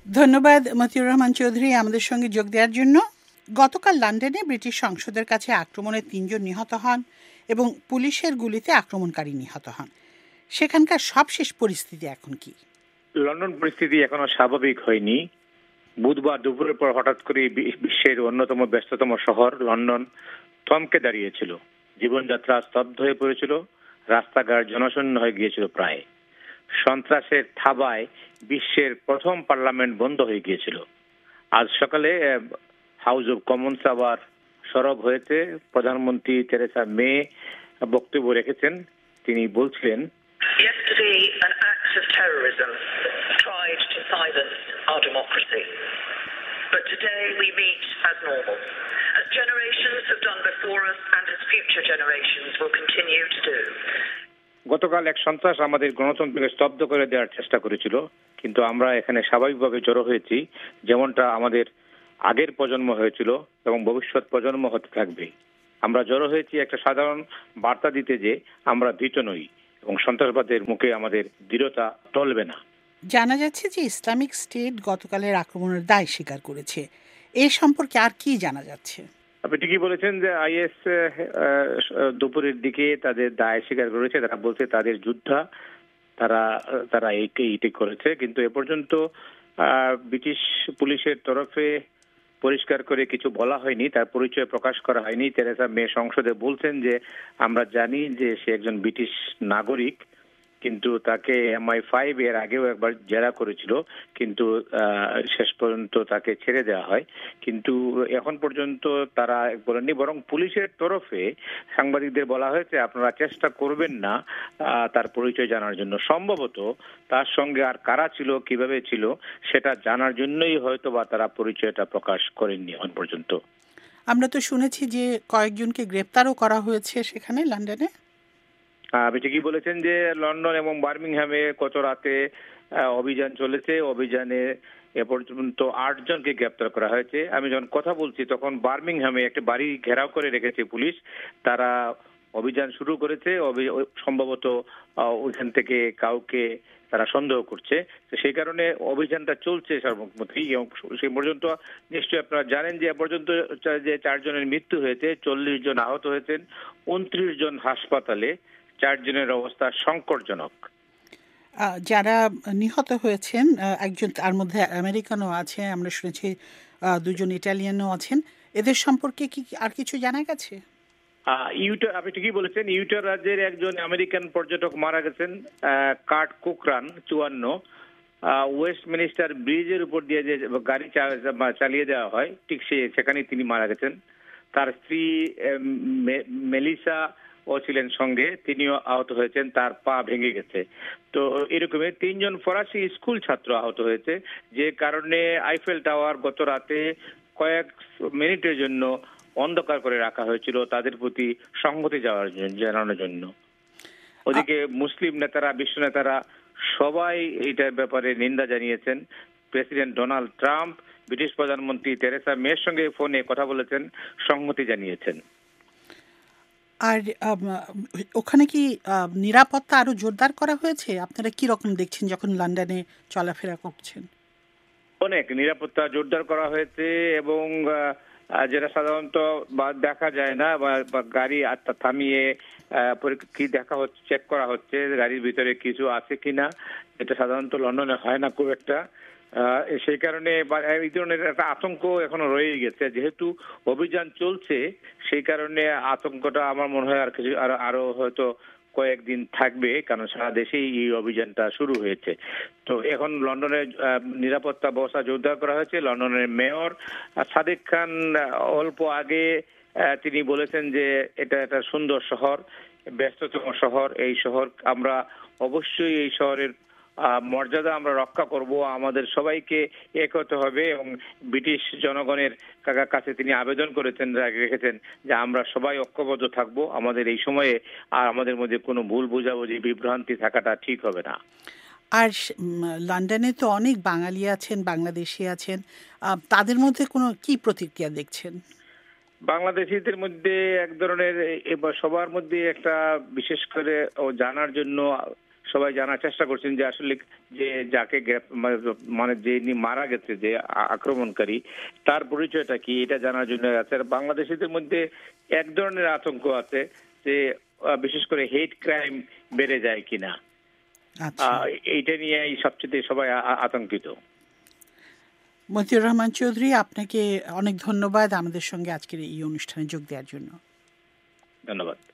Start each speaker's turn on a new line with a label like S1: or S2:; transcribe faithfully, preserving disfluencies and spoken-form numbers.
S1: ধন্যবাদ মতিউর রহমান চৌধুরী আমাদের সঙ্গে যোগ দেওয়ার জন্য। গতকাল লন্ডনে ব্রিটিশ সংসদের কাছে আক্রমণে তিনজন নিহত হন এবং পুলিশের গুলিতে আক্রমণকারী নিহত হন। সেখানকার সবশেষ পরিস্থিতি এখন কি?
S2: লন্ডন পরিস্থিতি এখনো স্বাভাবিক হয়নি। বুধবার দুপুরের পর হঠাৎ করে বিশ্বের অন্যতম ব্যস্ততম শহর লন্ডন থমকে দাঁড়িয়েছিল। জীবনযাত্রা স্তব্ধ হয়ে পড়েছিল, রাস্তাঘাট জনশূন্য হয়ে গিয়েছিল প্রায়। সন্ত্রাসের থাবায় বিশ্বের প্রথম পার্লামেন্ট বন্ধ হয়ে গিয়েছিল। আজ সকালে হাউস অব কমন্স আবার সরব হয়েছে। প্রধানমন্ত্রী থেরেসা মে বক্তব্য রেখেছেন। তিনি বলছিলেন,
S3: Yesterday, an act of terrorism tried to silence our democracy. But today we meet as normal, as generations have done before us and as future generations will continue to do.
S2: গতকাল এক সন্ত্রাস আমাদের গণতন্ত্রকে স্তব্ধ করে দেওয়ার চেষ্টা করেছিল, কিন্তু আমরা এখানে স্বাভাবিকভাবে জড়ো হয়েছি, যেমনটা আমাদের আগের প্রজন্ম হয়েছিল এবং ভবিষ্যৎ প্রজন্ম হতে থাকবে। আমরা জড়ো হয়েছি একটা সাধারণ বার্তা দিতে যে আমরা ভীত নই এবং সন্ত্রাসবাদের মুখে আমাদের দৃঢ়তা টলবে না।
S1: জানা যাচ্ছে যে ইসলামিক স্টেট গতকালের আক্রমণের দায় স্বীকার করেছে। এই সম্পর্কে আর কি জানা যাচ্ছে?
S2: আপনি ঠিকই বলেছেন যে আইএস দুপুরের দিকে তাদের দায় স্বীকার করেছে। তারা বলছে তাদের যোদ্ধা, তারা তারা এইটি করেছে, কিন্তু এ পর্যন্ত ব্রিটিশ পুলিশের তরফে পরিষ্কার করে কিছু বলা হয়নি, তার পরিচয় প্রকাশ করা হয়নি। থেরেসা মে সংসদে বলছেন যে আমরা জানি যে সে একজন ব্রিটিশ নাগরিক, কিন্তু তাকে এমআই ফাইভ এর আগেও একবার জেরা করেছিল, কিন্তু শেষ পর্যন্ত তাকে ছেড়ে দেওয়া হয়। কিন্তু এখন পর্যন্ত তারা বলেননি, বরং পুলিশের তরফে সাংবাদিকদের বলা হয়েছে আপনারা চেষ্টা করবেন না তার পরিচয় জানার জন্য। সম্ভবত তার সঙ্গে আর কারা ছিল, কিভাবে ছিল সেটা জানার জন্যই হয়তো বা তারা পরিচয়টা প্রকাশ করেননি এখন পর্যন্ত।
S1: আমরা তো শুনেছি যে কয়েকজনকে গ্রেপ্তারও করা হয়েছে সেখানে লন্ডনে।
S2: আপনি ঠিকই বলেছেন যে লন্ডন এবং বার্মিংহামে গত রাতে অভিযান চলেছে। অভিযানে এ পর্যন্ত আট জনকে গ্রেপ্তার করা হয়েছে। আমি যখন কথা বলছি তখন বার্মিংহামে একটা বাড়ি ঘেরাও করে রেখেছে পুলিশ। তারা অভিযান শুরু করেছে, সম্ভবত ওইখান থেকে কাউকে তারা সন্দেহ করছে, সেই কারণে অভিযানটা চলছে সর্বমোটাই। সেই পর্যন্ত নিশ্চয়ই আপনারা জানেন যে এ পর্যন্ত যে চারজনের মৃত্যু হয়েছে, চল্লিশ জন আহত হয়েছেন, উনত্রিশ জন হাসপাতালে, চারজনের অবস্থা সংকটজনক।
S1: যারা নিহত হয়েছেন একজন তার মধ্যে আমেরিকানও আছে, আমরা শুনেছি দুজন ইটালিয়ানও আছেন। এদের সম্পর্কে কি আর কিছু জানা গেছে?
S2: ইউটা আপনি ঠিকই বলেছেন, ইউটা রাজ্যের একজন আমেরিকান পর্যটক মারা গেছেন, কার্ট কোকরান, চুয়ান্ন। ওয়েস্টমিনিস্টার ব্রিজের উপর দিয়ে যে গাড়ি চালিয়ে দেওয়া হয় ঠিক সে সেখানেই তিনি মারা গেছেন। তার স্ত্রী মেলিসা ও ছিলেন সঙ্গে, তিনিও আহত হয়েছেন, তার পা ভেঙে গেছে। তো এরকমই তিনজন ফরাসি স্কুল ছাত্র আহত হয়েছে, যে কারণে আইফেল টাওয়ার গত রাতে কয়েক মিনিটের জন্য অন্ধকার করে রাখা হয়েছিল তাদের প্রতি সংহতি যাওয়ার জন্য, জানানোর জন্য। ওদিকে মুসলিম নেতারা, বিশ্ব নেতারা সবাই এইটার ব্যাপারে নিন্দা জানিয়েছেন। প্রেসিডেন্ট ডোনাল্ড ট্রাম্প ব্রিটিশ প্রধানমন্ত্রী থেরেসা মের সঙ্গে ফোনে কথা বলেছেন, সংহতি জানিয়েছেন।
S1: আর ওখানে কি নিরাপত্তা আরো জোরদার করা হয়েছে? আপনারা কি রকম দেখছেন যখন লন্ডনে চলাফেরা করছেন?
S2: অনেক নিরাপত্তা জোরদার করা হয়েছে এবং যেটা সাধারণত দেখা যায় না, বা গাড়ি থামিয়ে কি দেখা হচ্ছে, চেক করা হচ্ছে গাড়ির ভিতরে কিছু আছে কিনা, এটা সাধারণত লন্ডনে হয় না খুব একটা। সেই কারণে এই ধরনের একটা আতঙ্ক এখনো রয়ে গেছে। যেহেতু অভিযান চলছে সেই কারণে আতঙ্কটা আমার মনে হয় আর কিছু আরো আরো হয়তো কয়েকদিন থাকবে, কারণ সারা দেশেই এই অভিযানটা শুরু হয়েছে। তো এখন লন্ডনের নিরাপত্তা ব্যবস্থা জোরদার করা হয়েছে। লন্ডনের মেয়র সাদিক খান অল্প আগে তিনি বলেছেন যে এটা একটা সুন্দর শহর, ব্যস্ততম শহর। এই শহর আমরা অবশ্যই এই শহরের মর্যাদা আমরা রক্ষা করব, আমাদের সবাইকে এক হতে হবে এবং ব্রিটিশ জনগণের কাছে তিনি আবেদন করেছেন, রেখেছেন যে আমরা সবাই ঐক্যবদ্ধ থাকবো, আমাদের এই সময়ে আর আমাদের মধ্যে কোনো ভুল বোঝাবুঝি, বিভ্রান্তি থাকাটা ঠিক হবে না।
S1: আর লন্ডনে তো অনেক বাঙালি আছেন, বাংলাদেশি আছেন, তাদের মধ্যে কোনো কি প্রতিক্রিয়া দেখছেন?
S2: বাংলাদেশিদের মধ্যে এক ধরনের সবার মধ্যে একটা বিশেষ করে জানার জন্য সবাই জানার চেষ্টা করছেন যে আসলে যে যাকে মানে যে মারা গেছে, যে আক্রমণকারী, তার পরিচয়টা কি, এটা জানার জন্য আছে। বাংলাদেশিদের মধ্যে এক ধরনের আতঙ্ক আছে যে বিশেষ করে হেট ক্রাইম বেড়ে যায় কিনা, এইটা নিয়ে সবচেয়ে সবাই আতঙ্কিত।
S1: মতিউর রহমান চৌধুরী, আপনাকে অনেক ধন্যবাদ আমাদের সঙ্গে আজকের এই অনুষ্ঠানে যোগ দেওয়ার জন্য।
S2: ধন্যবাদ।